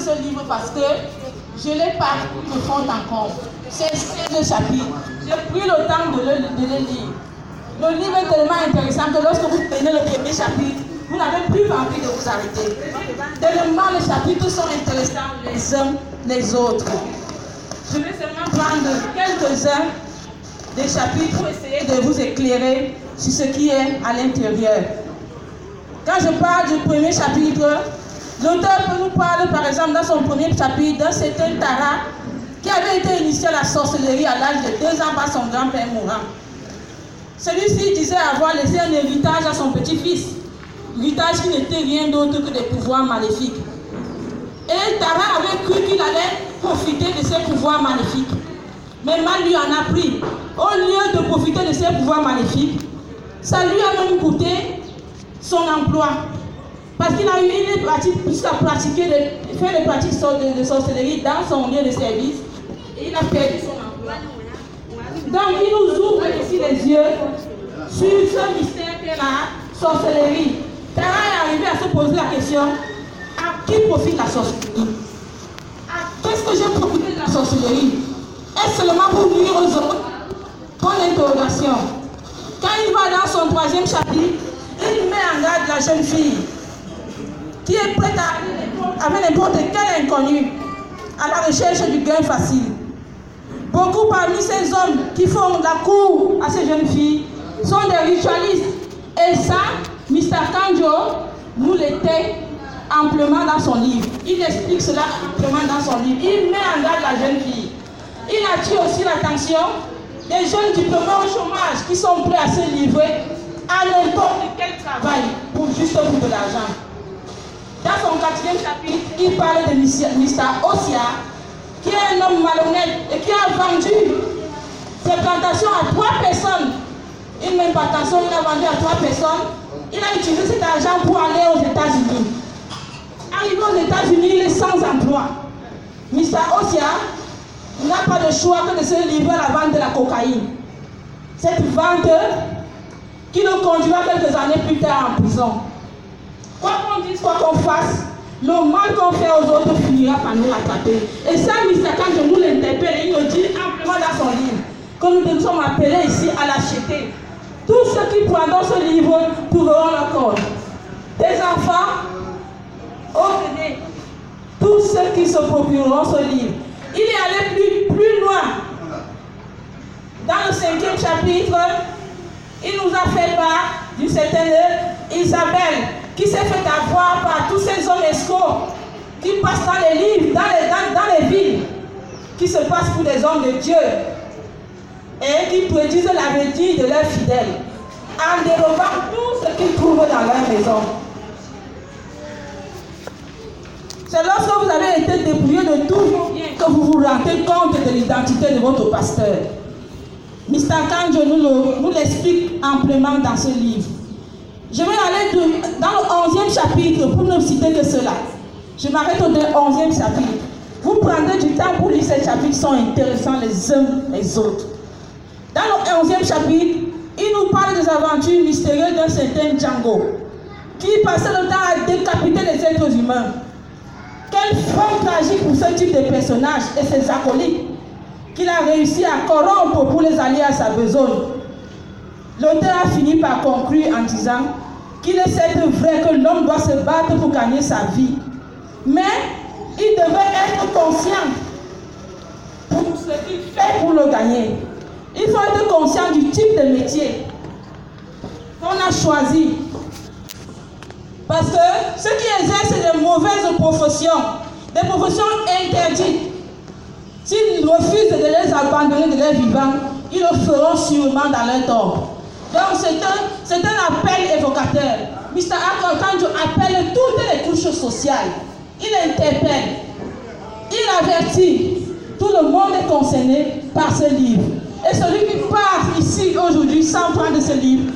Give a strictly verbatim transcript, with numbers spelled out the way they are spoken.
ce livre parce que je l'ai parcouru de fond en comble. C'est seize chapitres. J'ai pris le temps de le, de le lire. Le livre est tellement intéressant que lorsque vous prenez le premier chapitre, vous n'avez plus envie de vous arrêter. Tellement les chapitres sont intéressants les uns les autres. Je vais seulement prendre quelques-uns des chapitres pour essayer de vous éclairer sur ce qui est à l'intérieur. Quand je parle du premier chapitre, l'auteur nous parle par exemple dans son premier chapitre d'un certain Tara qui avait été initié à la sorcellerie à l'âge de deux ans par son grand-père mourant. Celui-ci disait avoir laissé un héritage à son petit-fils, héritage qui n'était rien d'autre que des pouvoirs maléfiques. Et Tara avait cru qu'il allait profiter de ses pouvoirs maléfiques. Mais mal lui en a pris. Au lieu de profiter de ses pouvoirs maléfiques, ça lui a même coûté son emploi. Parce qu'il a eu une pratique, jusqu'à pratiquer, de, faire des pratiques de, de sorcellerie dans son lieu de service, et il a perdu son emploi. Donc il nous ouvre ici les yeux sur ce mystère qu'est la sorcellerie. Tara est arrivé à se poser la question, à qui profite la sorcellerie? Qu'est-ce que j'ai profité de la sorcellerie? Est-ce seulement pour nuire aux autres? Point d'interrogation. Quand il va dans son troisième chapitre, il met en garde la jeune fille qui est prête à, avec n'importe quel inconnu à la recherche du gain facile. Beaucoup parmi ces hommes qui font la cour à ces jeunes filles sont des ritualistes. Et ça, mister Kanjo nous l'était amplement dans son livre. Il explique cela amplement dans son livre. Il met en garde la jeune fille. Il attire aussi l'attention des jeunes diplômés au chômage qui sont prêts à se livrer à n'importe quel travail pour juste pour de l'argent. Dans son quatrième chapitre, il parle de mister Osia, qui est un homme malhonnête et qui a vendu ses plantations à trois personnes. Une même plantation, il a vendu à trois personnes. Il a utilisé cet argent pour aller aux États-Unis. Arrivé aux États-Unis, il est sans emploi. mister Osia n'a pas de choix que de se livrer à la vente de la cocaïne. Cette vente qui le conduira quelques années plus tard en prison. Quoi qu'on dise, quoi qu'on fasse, le mal qu'on fait aux autres finira par nous rattraper. Et ça, mister Kanjo nous l'interpelle et il nous dit amplement dans son livre que nous sommes appelés ici à l'acheter. Tous ceux qui prendront ce livre trouveront leur compte. Des enfants, ordonnés, tous ceux qui se procureront ce livre. Il est allé plus, plus loin. Dans le cinquième chapitre, il nous a fait part d'une certaine Isabelle qui s'est fait avoir par tous ces hommes escrocs qui passent dans les livres, dans les, dans, dans les villes, qui se passent pour des hommes de Dieu et qui prédisent l'avenir de leurs fidèles en dérobant tout ce qu'ils trouvent dans leur maison. C'est lorsque vous avez été dépouillé de tous vos biens que vous vous rendez compte de l'identité de votre pasteur. mister Kanjo nous l'explique amplement dans ce livre. Je vais aller de, dans le onzième chapitre pour ne citer que cela. Je m'arrête au onzième chapitre. Vous prendrez du temps pour lire ces chapitres, sont intéressants les uns les autres. Dans le onzième chapitre, il nous parle des aventures mystérieuses d'un certain Django qui passait le temps à décapiter les êtres humains. Quelle forme tragique pour ce type de personnage et ses acolytes qu'il a réussi à corrompre pour les allier à sa besogne. L'auteur a fini par conclure en disant qu'il est certes vrai que l'homme doit se battre pour gagner sa vie, mais il devait être conscient pour ce qu'il fait pour le gagner. Il faut être conscient du type de métier qu'on a choisi. Parce que ceux qui exercent de mauvaises professions, des professions interdites, s'ils refusent de les abandonner de leur vivant, ils le feront sûrement dans leur tort. Donc c'est un, c'est un appel évocateur. mister Kanjo appelle toutes les couches sociales. Il interpelle, il avertit. Tout le monde est concerné par ce livre. Et celui qui part ici aujourd'hui sans prendre ce livre